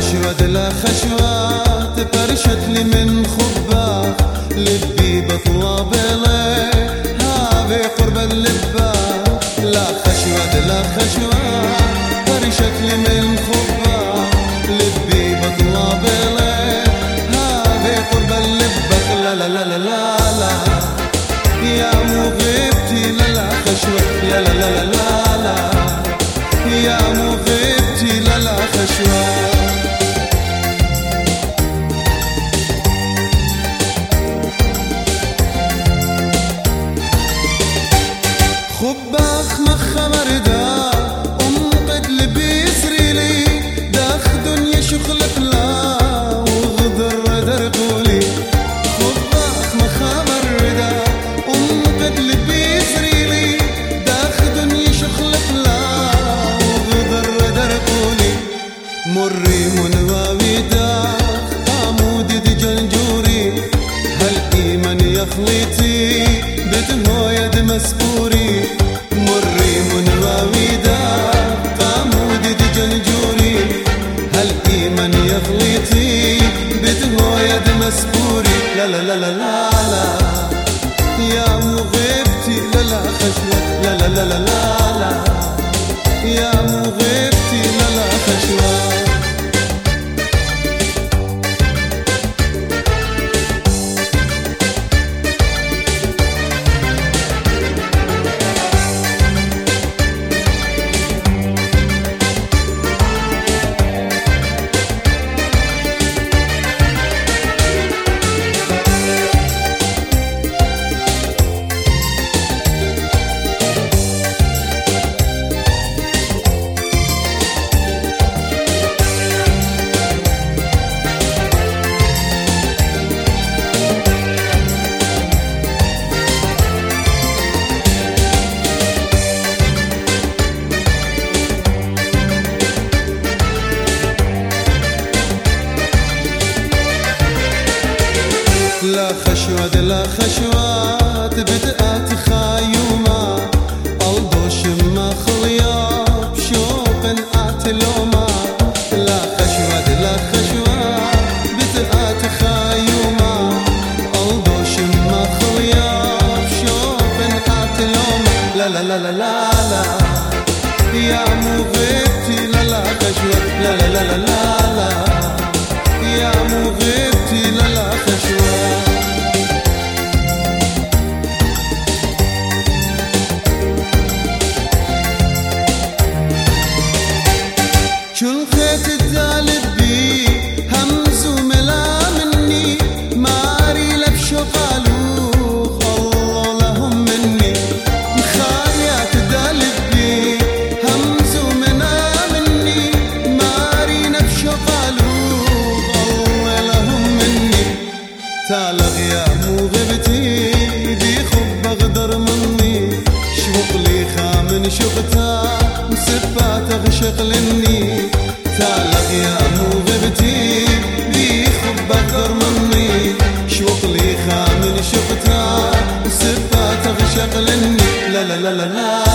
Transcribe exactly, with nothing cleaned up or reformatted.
خشود لا خشوات فرشت لي من خباخ لبي بطلب لي هذه قرب اللباخ. لا خشود لا خشوات فرشت لي من خباخ لبي بطلب لي هذه قرب اللباخ. لا لا لا لا لا لا يا مغيبتي لا لا خشوة لا لا لا لا لا يا مغيبتي لا لا خشوة. خباخ مخ مردا أمقد لبي يسري لي داخ دنيا شخلق لا وغدر درقولي. خباخ مخ مردا أمقد لبي يسري لي داخ دنيا شخلق لا وغدر درقولي. مري من واوي داخ عمود دي جنجوري هل إيمان يخليتي بتهو يد مسبوري. مري من واوي داخ عمود دي جنجوري هل إيمان يخليتي بتهو يد مسبوري. لا لا لا لا لا لا يا مغيبتي لا لا خشوة لا لا لا لا لا لا يا مغيبتي لا لا خشوة. لا خشوة لا خشوات بدأت خايوما الضوش ما خلياب شوق أعتلوما. لا خشوة لا خشوات بدأت خايوما الضوش ما خلياب شوق أعتلوما. لا لا لا لا لا لا يا مغيبتي لا لا خشوة لا لا لا لا لا لا يا مغيبتي لا لا خشوة. شل خيت الدالب بي همز وملا مني ماري لبشو قالوخ الله لهم مني. مخاريات الدالب بي همز وملا مني ماري لبشو قالوخ الله لهم مني. تالغ يا مغيبتي دي خب اغدر مني شوق لي خامن شقتا مسفات غشقلني. تالغ يا مغيبتي دي خب اغدر مني شوق لي خامن شقتا مسفات غشقلني. لا لا لا لا لا